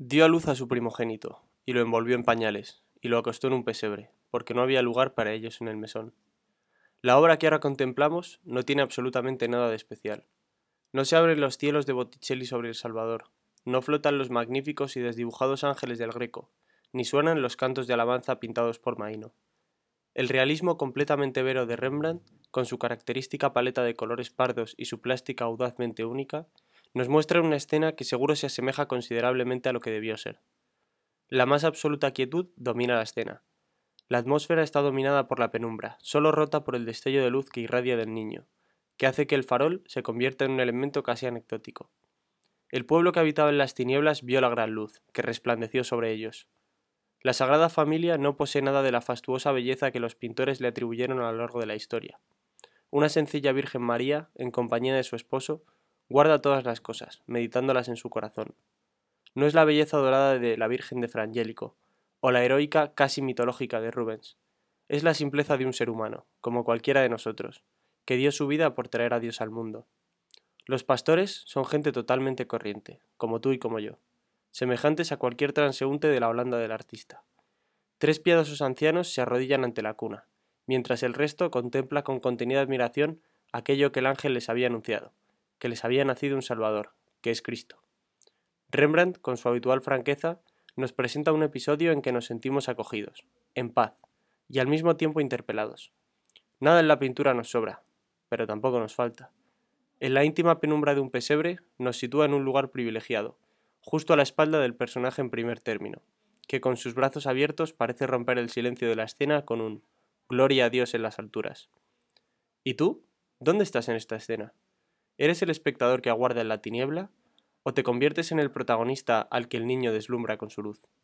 Dio a luz a su primogénito, y lo envolvió en pañales, y lo acostó en un pesebre, porque no había lugar para ellos en el mesón. La obra que ahora contemplamos no tiene absolutamente nada de especial. No se abren los cielos de Botticelli sobre el Salvador, no flotan los magníficos y desdibujados ángeles del Greco, ni suenan los cantos de alabanza pintados por Maino. El realismo completamente vero de Rembrandt, con su característica paleta de colores pardos y su plástica audazmente única, nos muestra una escena que seguro se asemeja considerablemente a lo que debió ser. La más absoluta quietud domina la escena. La atmósfera está dominada por la penumbra, solo rota por el destello de luz que irradia del niño, que hace que el farol se convierta en un elemento casi anecdótico. El pueblo que habitaba en las tinieblas vio la gran luz, que resplandeció sobre ellos. La Sagrada Familia no posee nada de la fastuosa belleza que los pintores le atribuyeron a lo largo de la historia. Una sencilla Virgen María, en compañía de su esposo, guarda todas las cosas, meditándolas en su corazón. No es la belleza dorada de la Virgen de Frangélico, o la heroica casi mitológica de Rubens. Es la simpleza de un ser humano, como cualquiera de nosotros, que dio su vida por traer a Dios al mundo. Los pastores son gente totalmente corriente, como tú y como yo, semejantes a cualquier transeúnte de la Holanda del artista. Tres piadosos ancianos se arrodillan ante la cuna, mientras el resto contempla con contenida admiración aquello que el ángel les había anunciado, que les había nacido un Salvador, que es Cristo. Rembrandt, con su habitual franqueza, nos presenta un episodio en que nos sentimos acogidos, en paz, y al mismo tiempo interpelados. Nada en la pintura nos sobra, pero tampoco nos falta. En la íntima penumbra de un pesebre nos sitúa en un lugar privilegiado, justo a la espalda del personaje en primer término, que con sus brazos abiertos parece romper el silencio de la escena con un «Gloria a Dios en las alturas». ¿Y tú? ¿Dónde estás en esta escena? ¿Eres el espectador que aguarda en la tiniebla? ¿O te conviertes en el protagonista al que el niño deslumbra con su luz?